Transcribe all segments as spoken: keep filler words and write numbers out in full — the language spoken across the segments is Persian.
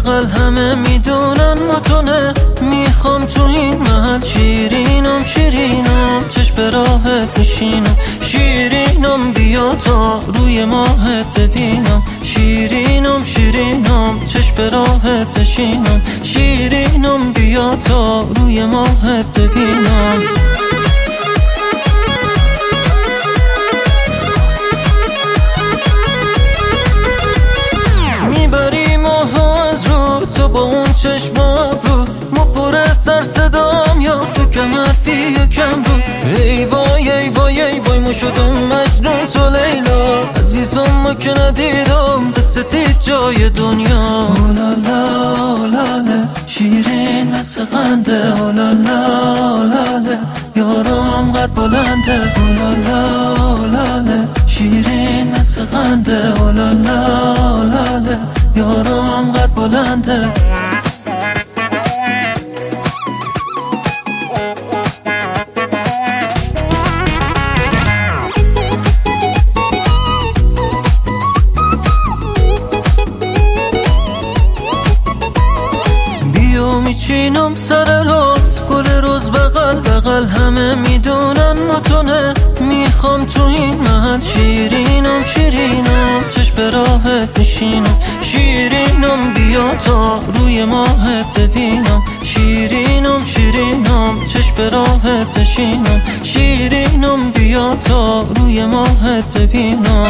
بغل همه میدونن متونه. میخوام تو این محل شیرینم شیرینم چشم به راهت بشینم. شیرینم بیا تا روی ماهت ببینم. شیرینم شیرینم چشم به راهت بشینم. شیرینم بیا تا روی ماهت ببینم. میبری ماها از رو تو با اون چشم ابرو. مو پر سر صدام یار تو کم حرفی یکم بود. ای وای ای وای ای وای مو شدم مجنون تو لیلا. عزیزم ما که ندیدم قصتی جای دنیا. اولالا اولاله شیرین مثل قنده. اولالا اولاله یارم قد بلنده. اولالا اولاله شیرین مثل قنده. اولالا اولاله یارم قد بلنده. میچینم سر روز گل روز بغل بغل همه میدونن متونه. میخوام تو این محل شیرینم شیرینم چشم به راهت بشینم. شیرینم بیا تا روی ماهت ببینم. شیرینم شیرینم چشم به راهت بشینم. شیرینم بیا تا روی ماهت ببینم.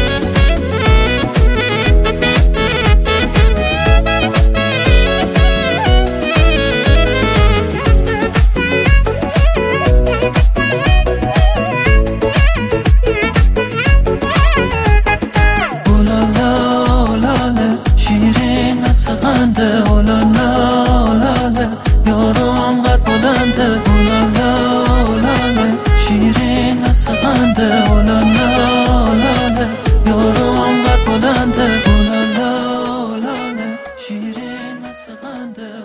اولالا اولاله یارم قد بلنده. اولالا اولاله شیرین مثل قنده. اولالا اولاله یارم قد بلنده. اولالا اولاله شیرین مثل قنده.